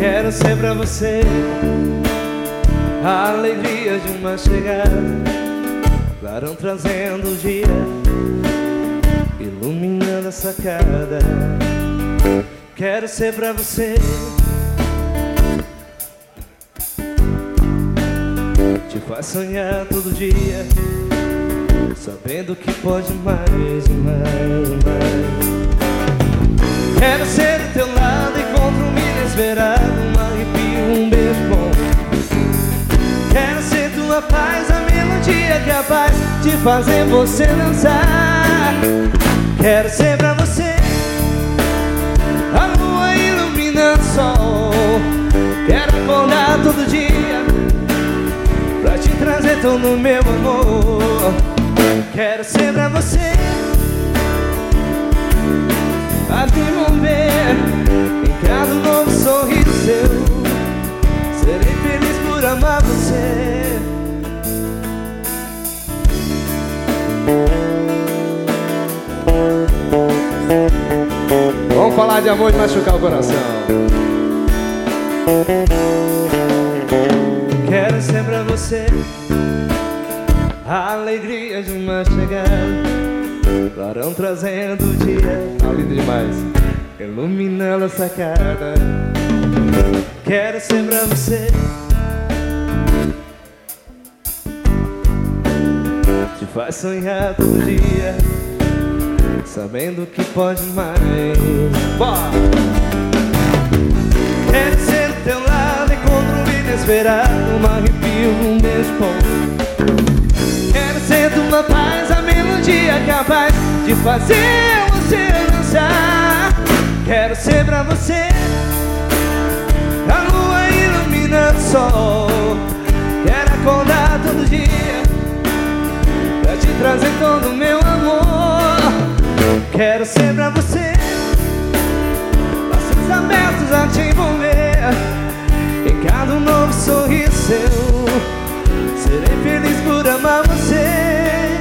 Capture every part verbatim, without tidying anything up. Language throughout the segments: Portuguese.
Quero ser pra você a alegria de uma chegada, clarão trazendo o dia, iluminando a sacada. Quero ser pra você te faz sonhar todo dia, sabendo que pode mais e mais e mais. Quero ser do teu lado, encontro um inesperado, um arrepio, um beijo bom. Quero ser tua paz, a melodia capaz de fazer você dançar. Quero ser pra você a lua iluminando o sol. Quero acordar todo dia pra te trazer todo o meu amor. Quero ser pra você a te envolver em cada novo sorriso seu. Serei feliz por amar você. Vamos falar de amor e machucar o coração. Quero ser pra você a alegria de uma chegada, clarão trazendo o dia, Tá lindo demais. iluminando a sacada. Quero ser pra você te faz sonhar todo dia, sabendo que pode mais. Bora! Quero ser do teu lado, encontro um inesperado, um arrepio, um beijo bom. Quero ser tua paz, a melodia capaz de fazer você dançar. Quero ser pra você a lua iluminando o sol. Quero acordar todo dia pra te trazer todo o meu amor. Quero ser pra você braços abertos a te envolver em cada um novo sorriso seu. Serei feliz por amar você.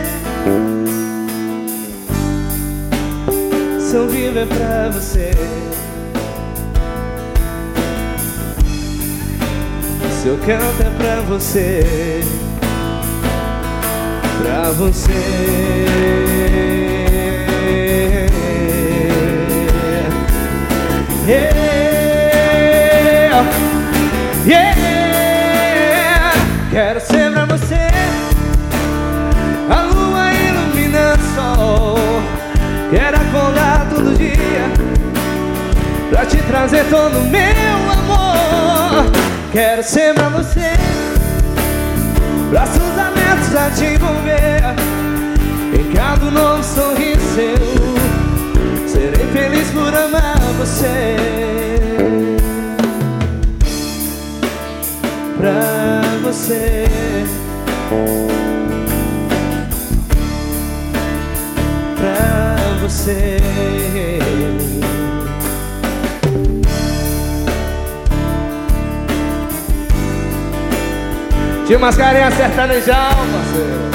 Se eu vivo é pra você, se eu canto é pra você, pra você. Yeah, yeah. Quero ser pra você a lua iluminando o sol. Quero acordar todo dia pra te trazer todo o meu amor. Quero ser pra você braços abertos a te envolver em cada novo sorriso seu. Serei feliz por amar você. Pra você, pra você. Tio Mascarenhas sertanejão, parceiro.